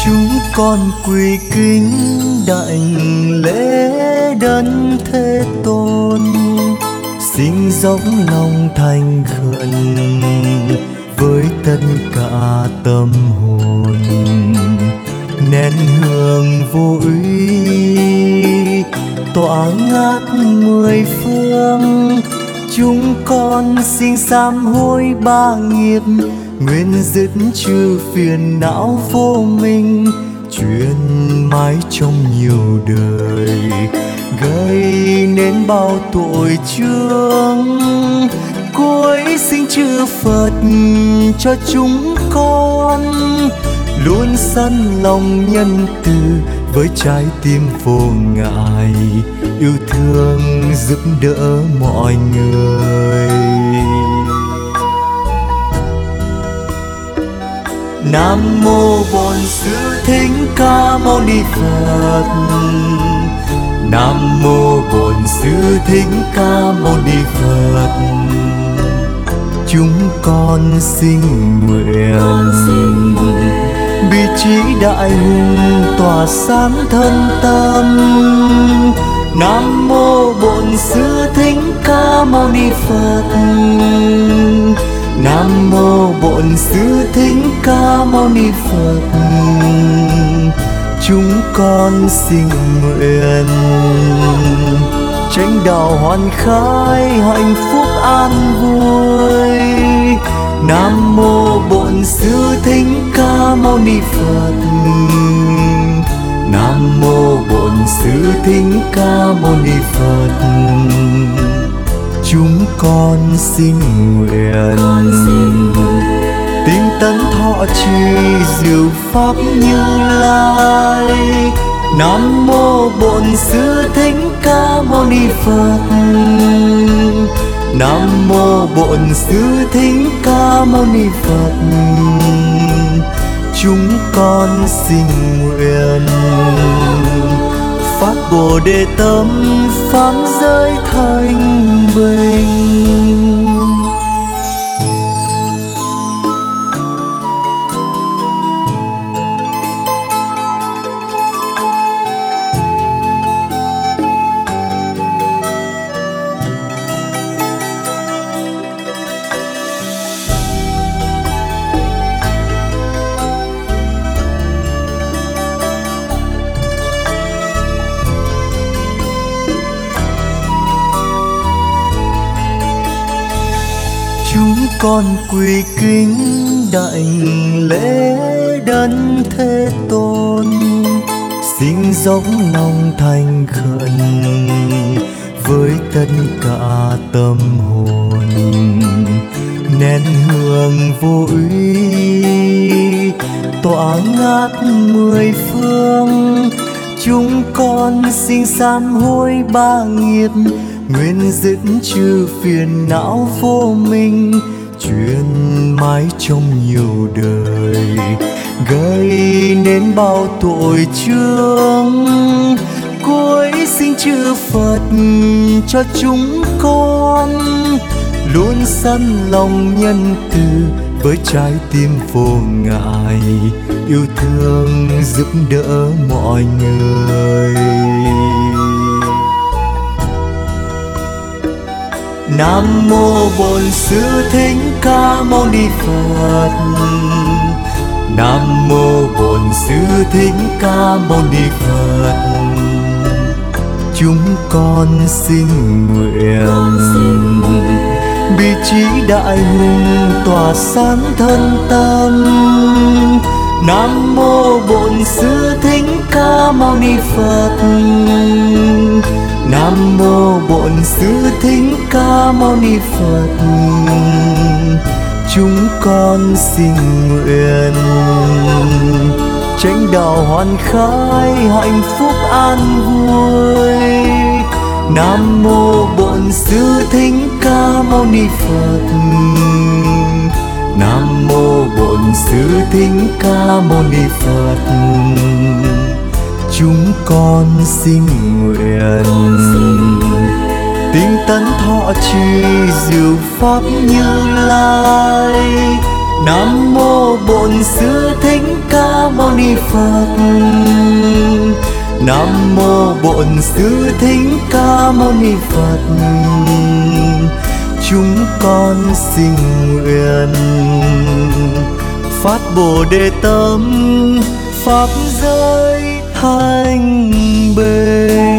Chúng con quỳ kính đảnh lễ Đấng Thế Tôn, xin dốc lòng thành khẩn với tất cả tâm hồn, nén hương vô úy tỏa ngát mười phương. Chúng con xin sám hối ba nghiệp, nguyện dứt trừ phiền não vô minh, truyền mãi trong nhiều đời, gây nên bao tội chướng. Cuối xin chư Phật cho chúng con luôn sẵn lòng nhân từ, với trái tim vô ngại yêu thương giúp đỡ mọi người. Nam mô Bổn Sư Thích Ca Mâu Ni Phật. Nam mô Bổn Sư Thích Ca Mâu Ni Phật. Chúng con xin nguyện bi trí đại hùng tỏa sáng thân tâm. Nam mô Bổn Sư Thích Ca Mâu Ni Phật. Nam mô Bổn Sư Thích Ca Mâu Ni Phật. Chúng con xin nguyện chánh đạo hoàn khai, hạnh phúc an vui. Nam mô Bổn Sư Thích Ca Mâu Ni Phật. Nam mô Bổn Sư Thích Ca Mâu Ni Phật. Chúng con xin nguyện tinh tấn thọ trì diệu pháp Như Lai. Nam mô Bổn Sư Thích Ca Mâu Ni Phật. Nam mô Bổn Sư Thích Ca Mâu Ni Phật. Chúng con xin nguyện phát Bồ Đề tâm, pháp giới thanh bình. Chúng con quỳ kính đảnh lễ Đấng Thế Tôn, xin dốc lòng thành khẩn với tất cả tâm hồn, nén hương vô úy tỏa ngát mười phương. Chúng con xin sám hối ba nghiệp, nguyện dứt trừ phiền não vô minh, truyền mãi trong nhiều đời, gây nên bao tội chướng. Cuối xin chư Phật cho chúng con luôn sẵn lòng nhân từ, với trái tim vô ngại yêu thương giúp đỡ mọi người. Nam mô Bổn Sư Thích Ca Mâu Ni Phật. Nam mô Bổn Sư Thích Ca Mâu Ni Phật. Chúng con xin nguyện bi trí đại hùng tỏa sáng thân tâm. Nam mô Bổn Sư Thích Ca Mâu Ni Phật. Nam mô Bổn Sư Thích Ca Mâu Ni Phật. Chúng con xin nguyện chánh đạo hoàn khai, hạnh phúc an vui. Nam mô Bổn Sư Thích Ca Mâu Ni Phật. Nam mô Bổn Sư Thích Ca Mâu Ni Phật. Chúng con xin nguyện tinh tấn thọ trì diệu pháp Như Lai. Nam mô Bổn Sư Thích Ca Mâu Ni Ni Phật. Nam mô Bổn Sư Thích Ca Mâu Ni Phật. Chúng con xin nguyện phát Bồ Đề tâm, pháp giới thanh bình.